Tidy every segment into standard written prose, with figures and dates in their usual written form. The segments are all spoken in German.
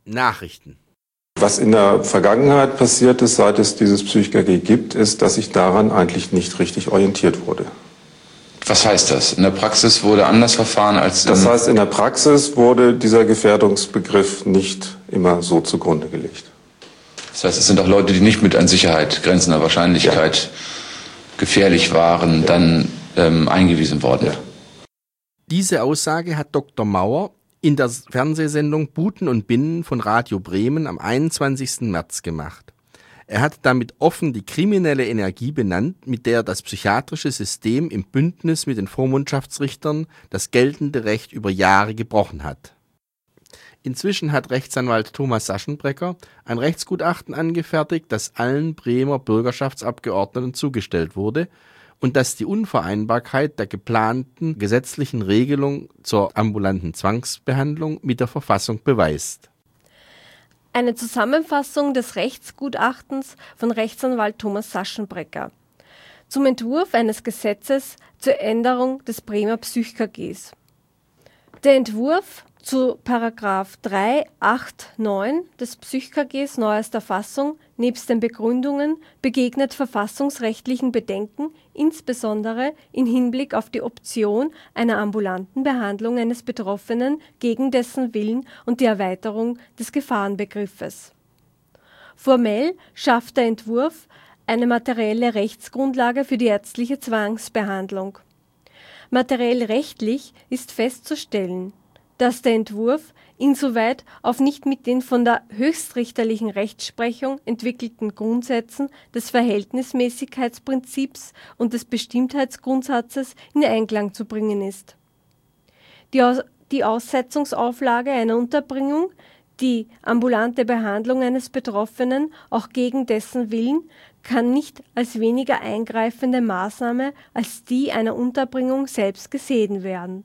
Nachrichten. Was in der Vergangenheit passiert ist, seit es dieses Psych-KG gibt, ist, dass sich daran eigentlich nicht richtig orientiert wurde. Was heißt das? In der Praxis wurde anders verfahren als Das heißt, in der Praxis wurde dieser Gefährdungsbegriff nicht immer so zugrunde gelegt. Das heißt, es sind auch Leute, die nicht mit an Sicherheit grenzender Wahrscheinlichkeit gefährlich waren, dann eingewiesen worden. Ja. Diese Aussage hat Dr. Mauer in der Fernsehsendung Buten und Binnen von Radio Bremen am 21. März gemacht. Er hat damit offen die kriminelle Energie benannt, mit der das psychiatrische System im Bündnis mit den Vormundschaftsrichtern das geltende Recht über Jahre gebrochen hat. Inzwischen hat Rechtsanwalt Thomas Saschenbrecker ein Rechtsgutachten angefertigt, das allen Bremer Bürgerschaftsabgeordneten zugestellt wurde und das die Unvereinbarkeit der geplanten gesetzlichen Regelung zur ambulanten Zwangsbehandlung mit der Verfassung beweist. Eine Zusammenfassung des Rechtsgutachtens von Rechtsanwalt Thomas Saschenbrecker zum Entwurf eines Gesetzes zur Änderung des Bremer Psych-KGs. Der Entwurf zu § 389 des Psych-KGs neuester Fassung nebst den Begründungen begegnet verfassungsrechtlichen Bedenken, insbesondere in Hinblick auf die Option einer ambulanten Behandlung eines Betroffenen gegen dessen Willen und die Erweiterung des Gefahrenbegriffes. Formell schafft der Entwurf eine materielle Rechtsgrundlage für die ärztliche Zwangsbehandlung. Materiell rechtlich ist festzustellen, dass der Entwurf insoweit auf nicht mit den von der höchstrichterlichen Rechtsprechung entwickelten Grundsätzen des Verhältnismäßigkeitsprinzips und des Bestimmtheitsgrundsatzes in Einklang zu bringen ist. Die Aussetzungsauflage einer Unterbringung, die ambulante Behandlung eines Betroffenen, auch gegen dessen Willen, kann nicht als weniger eingreifende Maßnahme als die einer Unterbringung selbst gesehen werden.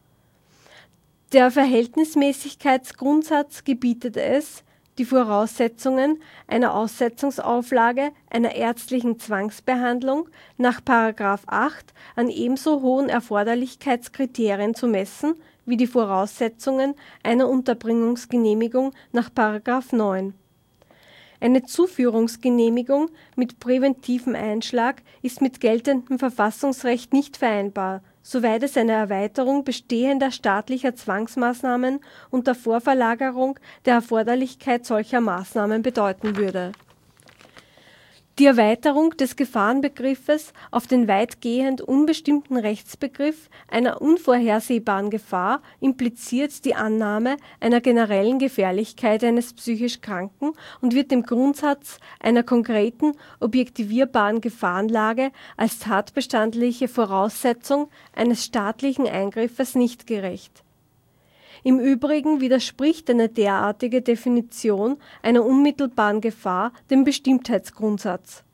Der Verhältnismäßigkeitsgrundsatz gebietet es, die Voraussetzungen einer Aussetzungsauflage einer ärztlichen Zwangsbehandlung nach § 8 an ebenso hohen Erforderlichkeitskriterien zu messen wie die Voraussetzungen einer Unterbringungsgenehmigung nach § 9. Eine Zuführungsgenehmigung mit präventivem Einschlag ist mit geltendem Verfassungsrecht nicht vereinbar, soweit es eine Erweiterung bestehender staatlicher Zwangsmaßnahmen unter Vorverlagerung der Erforderlichkeit solcher Maßnahmen bedeuten würde. Die Erweiterung des Gefahrenbegriffes auf den weitgehend unbestimmten Rechtsbegriff einer unvorhersehbaren Gefahr impliziert die Annahme einer generellen Gefährlichkeit eines psychisch Kranken und wird dem Grundsatz einer konkreten, objektivierbaren Gefahrenlage als tatbestandliche Voraussetzung eines staatlichen Eingriffes nicht gerecht. Im Übrigen widerspricht eine derartige Definition einer unmittelbaren Gefahr dem Bestimmtheitsgrundsatz.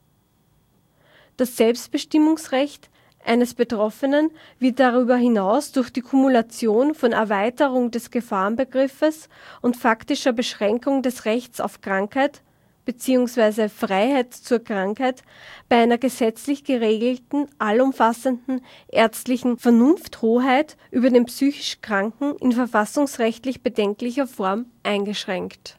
Das Selbstbestimmungsrecht eines Betroffenen wird darüber hinaus durch die Kumulation von Erweiterung des Gefahrenbegriffes und faktischer Beschränkung des Rechts auf Krankheit bzw. Freiheit zur Krankheit bei einer gesetzlich geregelten, allumfassenden ärztlichen Vernunfthoheit über den psychisch Kranken in verfassungsrechtlich bedenklicher Form eingeschränkt.